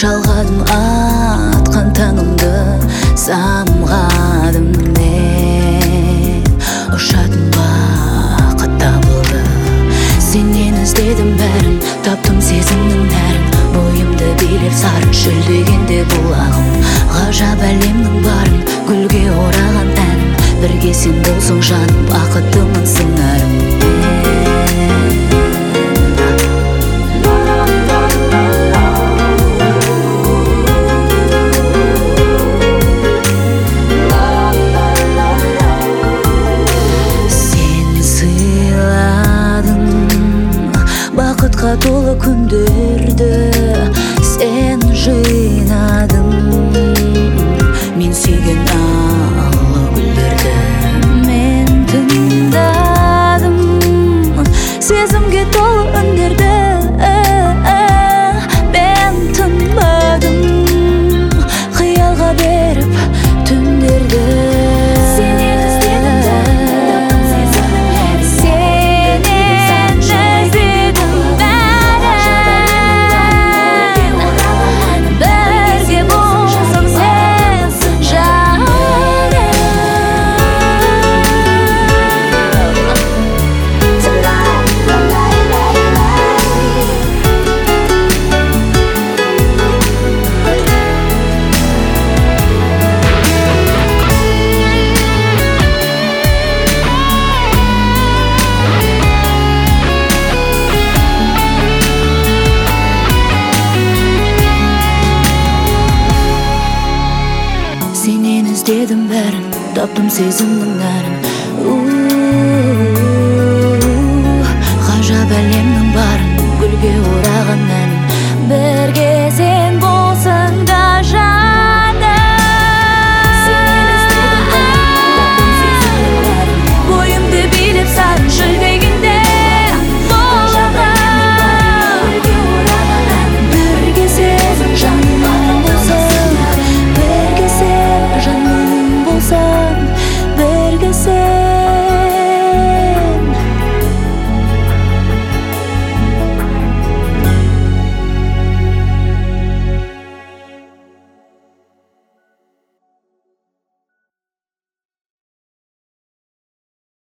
жалғадым атқан таңымды, самғадым мен, ұшатын бақыт табылды. Сенен іздедім бәрін, таптым сезімнің нәрін, бойымды билеп сарын шөлдегенде бұлағым. Ғажап әлемнің барын, гүлге ораған әнім, бірге сен болсың жаным, бақыттымын сыңарым. Бақытқа толы күндерді сен жинадың, мен сүйген аллы гүлдерді мен тыңдадым, сезімге толы үндерді мен тыңдадым, қиялға беріп түндерді. Сенен іздедім бәрін, таптым сезімнің нәрін.